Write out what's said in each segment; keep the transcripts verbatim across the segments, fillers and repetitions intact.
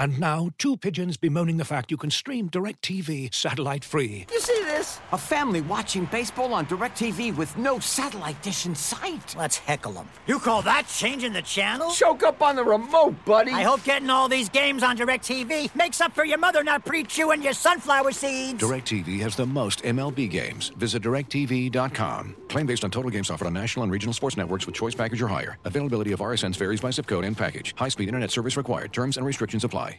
And now, two pigeons bemoaning the fact you can stream DirecTV satellite-free. You see this? A family watching baseball on DirecTV with no satellite dish in sight. Let's heckle them. You call that changing the channel? Choke up on the remote, buddy. I hope getting all these games on DirecTV makes up for your mother not pre-chewing your sunflower seeds. DirecTV has the most M L B games. Visit direct T V dot com. Claim based on total games offered on national and regional sports networks with choice package or higher. Availability of R S Ns varies by zip code and package. High-speed internet service required. Terms and restrictions apply.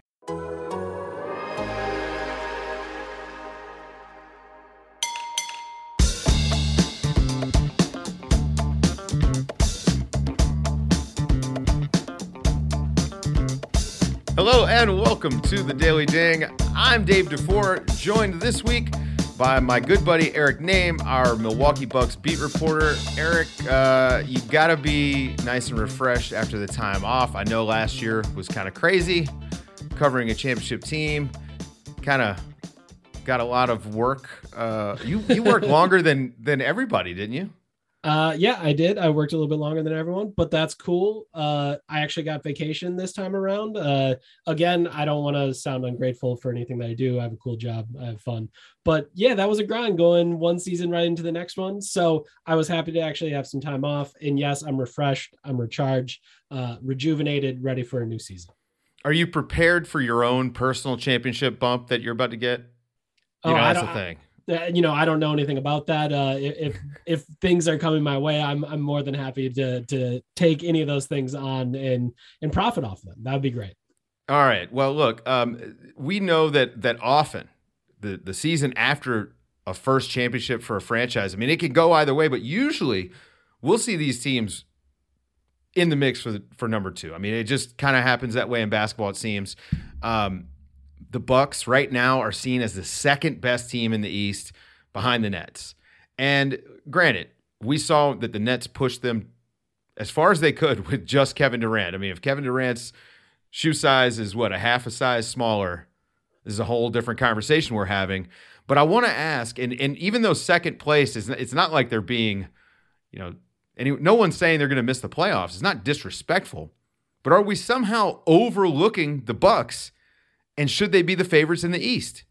Hello and welcome to the Daily Ding. I'm Dave DeFore, joined this week by my good buddy Eric Name, our Milwaukee Bucks beat reporter. Eric, uh, you gotta be nice and refreshed after the time off. I know last year was kind of crazy, covering a championship team. Kind of got a lot of work. Uh, you you worked longer than than everybody, didn't you? Uh, yeah, I did. I worked a little bit longer than everyone, but that's cool. Uh, I actually got vacation this time around. Uh, again, I don't want to sound ungrateful for anything that I do. I have a cool job. I have fun, but yeah, that was a grind going one season right into the next one. So I was happy to actually have some time off, and yes, I'm refreshed. I'm recharged, uh, rejuvenated, ready for a new season. Are you prepared for your own personal championship bump that you're about to get? You oh, know, I that's don't, the thing. Uh, you know, I don't know anything about that. Uh, if if things are coming my way, I'm I'm more than happy to to take any of those things on and and profit off them. That would be great. All right. Well, look, um, we know that that often the the season after a first championship for a franchise, I mean, it can go either way, but usually we'll see these teams in the mix for the, for number two. I mean, it just kind of happens that way in basketball, it seems. Um, The Bucks right now are seen as the second best team in the East behind the Nets. And granted, we saw that the Nets pushed them as far as they could with just Kevin Durant. I mean, if Kevin Durant's shoe size is what, a half a size smaller, this is a whole different conversation we're having. But I want to ask, and, and even though second place is, it's not like they're being, you know, any, no one's saying they're going to miss the playoffs. It's not disrespectful. But are we somehow overlooking the Bucks? And should they be the favorites in the East?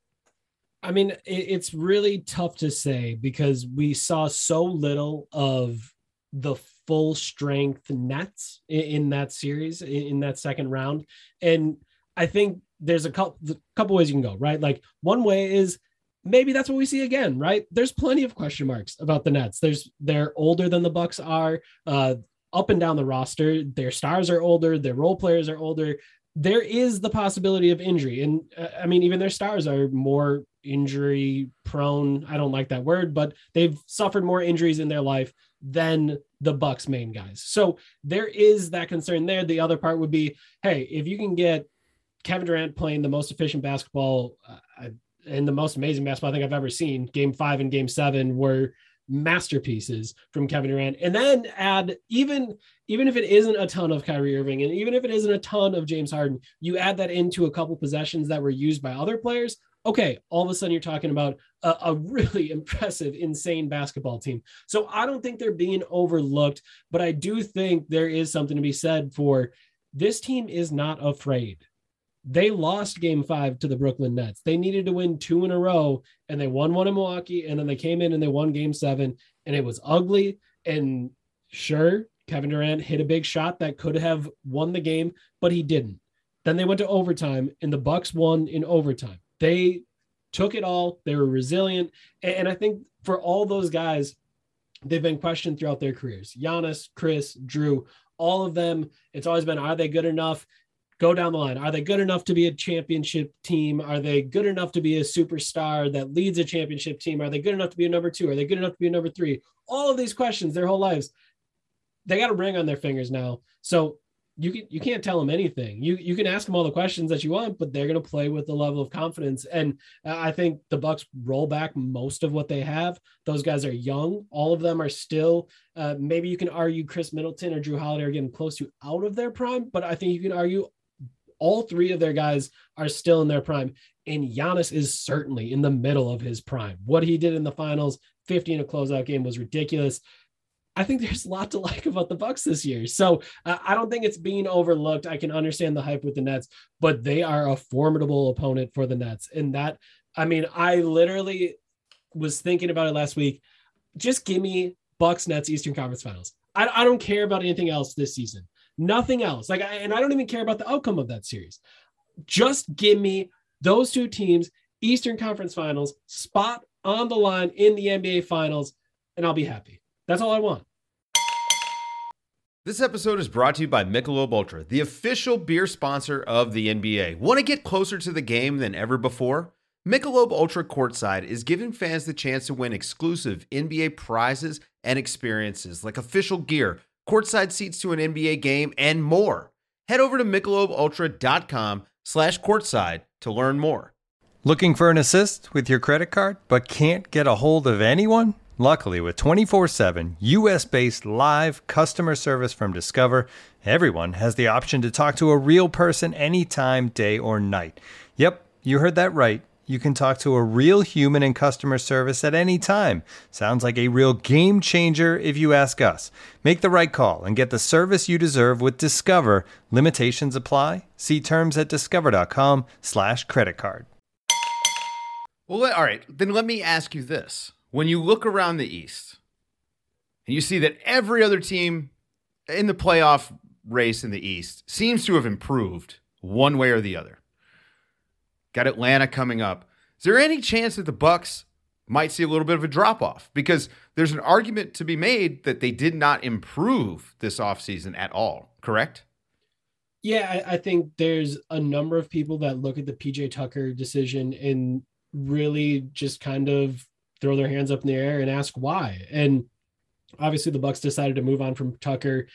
I mean, it's really tough to say because we saw so little of the full strength Nets in that series, in that second round. And I think there's a couple, couple ways you can go, right? Like one way is maybe that's what we see again, right? There's plenty of question marks about the Nets. There's they're older than the Bucks are, uh, up and down the roster. Their stars are older. Their role players are older. There is the possibility of injury. And uh, I mean, even their stars are more injury prone. I don't like that word, but they've suffered more injuries in their life than the Bucks main guys. So there is that concern there. The other part would be, hey, if you can get Kevin Durant playing the most efficient basketball uh, and the most amazing basketball I think I've ever seen, game five and game seven were masterpieces from Kevin Durant, and then add even even if it isn't a ton of Kyrie Irving and even if it isn't a ton of James Harden, you add that into a couple possessions that were used by other players. Okay, all of a sudden you're talking about a, a really impressive, insane basketball team. So I don't think they're being overlooked, but I do think there is something to be said for this team is not afraid. They lost game five to the Brooklyn Nets. They needed to win two in a row, and they won one in Milwaukee, and then they came in and they won game seven, and it was ugly. And sure, Kevin Durant hit a big shot that could have won the game, but he didn't. Then they went to overtime, and the Bucks won in overtime. They took it all. They were resilient. And I think for all those guys, they've been questioned throughout their careers. Giannis, Chris, Drew, all of them, it's always been, are they good enough? Go down the line. Are they good enough to be a championship team? Are they good enough to be a superstar that leads a championship team? Are they good enough to be a number two? Are they good enough to be a number three? All of these questions their whole lives, they got a ring on their fingers now. So you can, you can't tell them anything. You, you can ask them all the questions that you want, but they're going to play with the level of confidence. And I think the Bucks roll back most of what they have. Those guys are young. All of them are still, uh, maybe you can argue Chris Middleton or Drew Holiday are getting close to out of their prime, but I think you can argue all three of their guys are still in their prime, and Giannis is certainly in the middle of his prime. What he did in the finals, fifty in a closeout game, was ridiculous. I think there's a lot to like about the Bucks this year. So uh, I don't think it's being overlooked. I can understand the hype with the Nets, but they are a formidable opponent for the Nets. And that, I mean, I literally was thinking about it last week. Just give me Bucks Nets Eastern Conference Finals. I, I don't care about anything else this season. Nothing else. Like, I, and I don't even care about the outcome of that series. Just give me those two teams, Eastern Conference Finals, spot on the line in the N B A Finals, and I'll be happy. That's all I want. This episode is brought to you by Michelob Ultra, the official beer sponsor of the N B A. Want to get closer to the game than ever before? Michelob Ultra Courtside is giving fans the chance to win exclusive N B A prizes and experiences like official gear, courtside seats to an N B A game, and more. Head over to michelobultra.com slash courtside to learn more. Looking for an assist with your credit card but can't get a hold of anyone? Luckily, with twenty-four seven U S-based live customer service from Discover, everyone has the option to talk to a real person anytime, day or night. Yep, you heard that right. You can talk to a real human in customer service at any time. Sounds like a real game changer if you ask us. Make the right call and get the service you deserve with Discover. Limitations apply. See terms at discover.com slash credit card. Well, let, all right, then let me ask you this. When you look around the East and you see that every other team in the playoff race in the East seems to have improved one way or the other. Got Atlanta coming up. Is there any chance that the Bucks might see a little bit of a drop-off? Because there's an argument to be made that they did not improve this offseason at all, correct? Yeah, I, I think there's a number of people that look at the P J Tucker decision and really just kind of throw their hands up in the air and ask why. And obviously the Bucks decided to move on from Tucker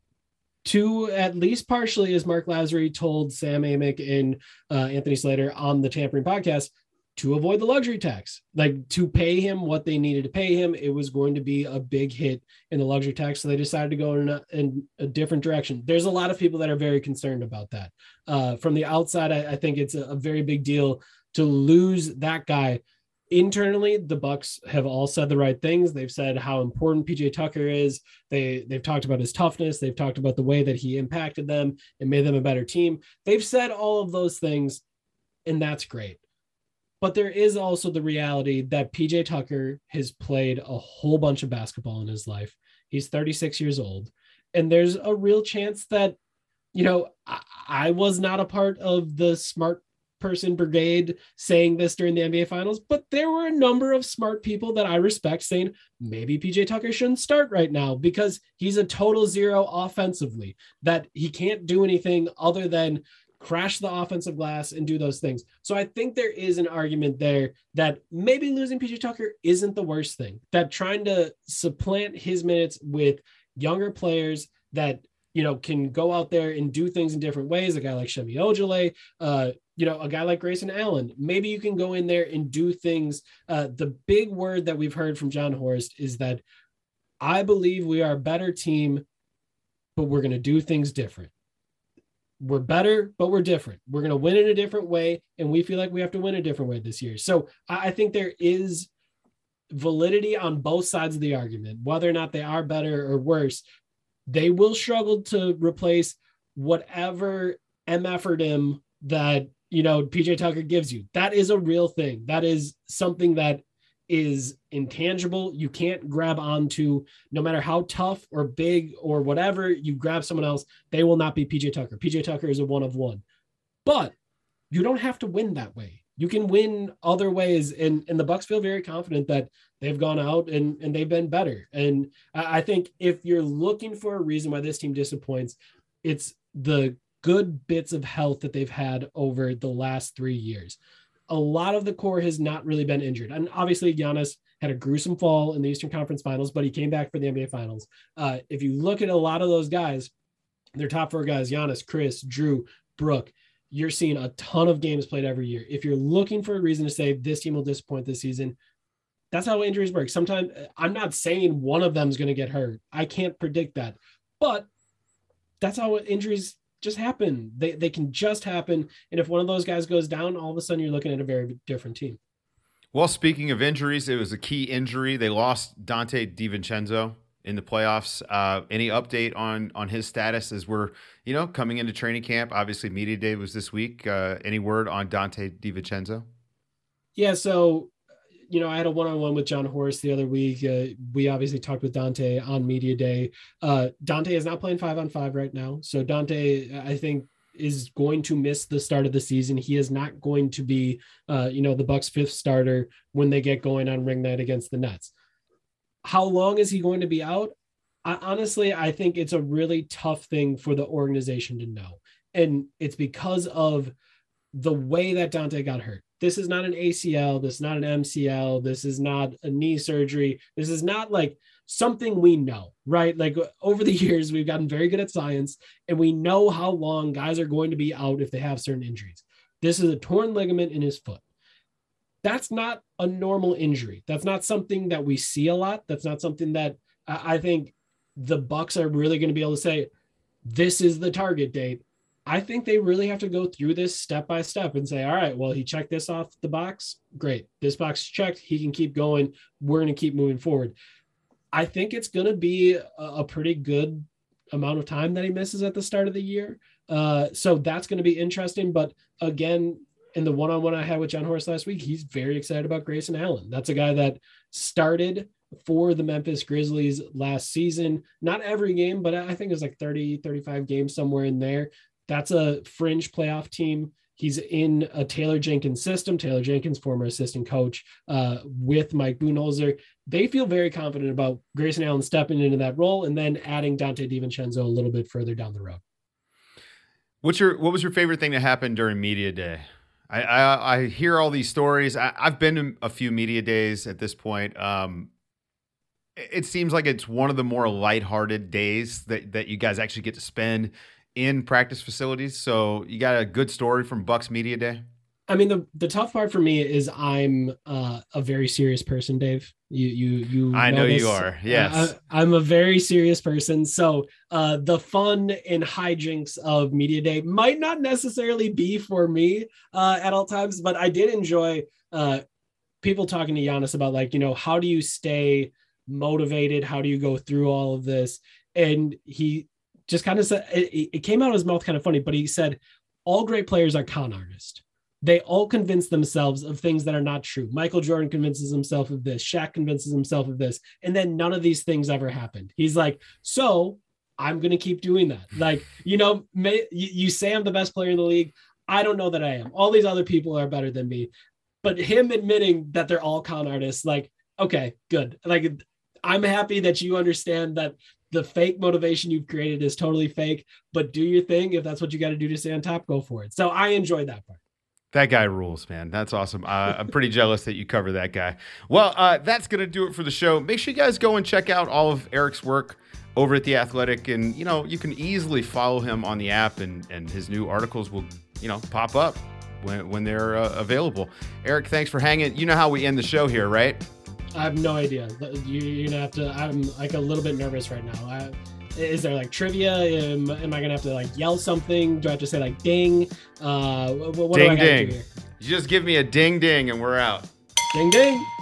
to at least partially, as Mark Lazary told Sam Amick and uh, Anthony Slater on the Tampering podcast, to avoid the luxury tax, like to pay him what they needed to pay him. It was going to be a big hit in the luxury tax. So they decided to go in a, in a different direction. There's a lot of people that are very concerned about that. Uh, from the outside, I, I think it's a, a very big deal to lose that guy. Internally, the Bucks have all said the right things. They've said how important P J Tucker is. They, they've talked about his toughness. They've talked about the way that he impacted them and made them a better team. They've said all of those things, and that's great. But there is also the reality that P J Tucker has played a whole bunch of basketball in his life. He's thirty-six years old, and there's a real chance that, you know, I, I was not a part of the smart person brigade saying this during the N B A Finals, but there were a number of smart people that I respect saying maybe P J Tucker shouldn't start right now because he's a total zero offensively, that he can't do anything other than crash the offensive glass and do those things. So I think there is an argument there that maybe losing P J Tucker isn't the worst thing, that trying to supplant his minutes with younger players that, you know, can go out there and do things in different ways. A guy like Shemi Ojale, uh, you know, a guy like Grayson Allen, maybe you can go in there and do things. Uh, the big word that we've heard from John Horst is that I believe we are a better team, but we're going to do things different. We're better, but we're different. We're going to win in a different way, and we feel like we have to win a different way this year. So I, I think there is validity on both sides of the argument, whether or not they are better or worse. They will struggle to replace whatever M F R D M that, you know, P J Tucker gives you. That is a real thing. That is something that is intangible. You can't grab onto, no matter how tough or big or whatever you grab someone else, they will not be P J Tucker. P J Tucker is a one of one, but you don't have to win that way. You can win other ways. And, and the Bucks feel very confident that they've gone out and, and they've been better. And I, I think if you're looking for a reason why this team disappoints, it's the good bits of health that they've had over the last three years. A lot of the core has not really been injured. And obviously Giannis had a gruesome fall in the Eastern Conference Finals, but he came back for the N B A Finals. Uh, if you look at a lot of those guys, their top four guys, Giannis, Chris, Drew, Brooke, you're seeing a ton of games played every year. If you're looking for a reason to say this team will disappoint this season, that's how injuries work. Sometimes I'm not saying one of them is going to get hurt. I can't predict that, but that's how injuries just happen. They they can just happen. And if one of those guys goes down, all of a sudden you're looking at a very different team. Well, speaking of injuries, it was a key injury. They lost Dante DiVincenzo in the playoffs. Uh, any update on on his status as we're, you know, coming into training camp? Obviously, media day was this week. Uh, any word on Donte DiVincenzo? Yeah, so, you know, I had a one-on-one with John Horst the other week. Uh, we obviously talked with Donte on media day. Uh, Donte is not playing five on five right now. So Donte, I think, is going to miss the start of the season. He is not going to be, uh, you know, the Bucks' fifth starter when they get going on ring night against the Nets. How long is he going to be out? I, honestly, I think it's a really tough thing for the organization to know. And it's because of the way that Donte got hurt. This is not an A C L. This is not an M C L. This is not a knee surgery. This is not like something we know, right? Like over the years, we've gotten very good at science and we know how long guys are going to be out if they have certain injuries. This is a torn ligament in his foot. That's not a normal injury. That's not something that we see a lot. That's not something that I think the Bucks are really going to be able to say, this is the target date. I think they really have to go through this step by step and say, all right, well, he checked this off the box. Great. This box is checked. He can keep going. We're going to keep moving forward. I think it's going to be a, a pretty good amount of time that he misses at the start of the year. Uh, so that's going to be interesting. But again, in the one-on-one I had with John Horst last week, he's very excited about Grayson Allen. That's a guy that started for the Memphis Grizzlies last season. Not every game, but I think it was like thirty, thirty-five games somewhere in there. That's a fringe playoff team. He's in a Taylor Jenkins system. Taylor Jenkins, former assistant coach uh, with Mike Budenholzer. They feel very confident about Grayson Allen stepping into that role and then adding Donte DiVincenzo a little bit further down the road. What's your What was your favorite thing to happen during media day? I I, I hear all these stories. I, I've been to a few media days at this point. Um, it seems like it's one of the more lighthearted days that that you guys actually get to spend in practice facilities. So you got a good story from Bucks Media Day? I mean, the, the tough part for me is I'm uh, a very serious person, Dave. You, you, you. I know, know you are. Yes. I, I'm a very serious person. So uh, the fun and hijinks of Media Day might not necessarily be for me uh, at all times, but I did enjoy uh, people talking to Giannis about like, you know, how do you stay motivated? How do you go through all of this? And he just kind of said, it, it came out of his mouth kind of funny, but he said, all great players are con artists. They all convince themselves of things that are not true. Michael Jordan convinces himself of this. Shaq convinces himself of this. And then none of these things ever happened. He's like, so I'm going to keep doing that. Like, you know, may, you, you say I'm the best player in the league. I don't know that I am. All these other people are better than me. But him admitting that they're all con artists, like, okay, good. Like, I'm happy that you understand that the fake motivation you've created is totally fake, but do your thing. If that's what you got to do to stay on top, go for it. So I enjoyed that part. That guy rules, man. That's awesome. Uh, I'm pretty jealous that you cover that guy. Well, uh, that's going to do it for the show. Make sure you guys go and check out all of Eric's work over at The Athletic. And, you know, you can easily follow him on the app, and, and his new articles will, you know, pop up when, when they're uh, available. Eric, thanks for hanging. You know how we end the show here, right? I have no idea. You, you're gonna have to. I'm like a little bit nervous right now. I, is there like trivia? Am, am I gonna have to like yell something? Do I have to say like ding? Uh, what, what ding do I gotta ding. do here? You just give me a ding ding and we're out. Ding ding.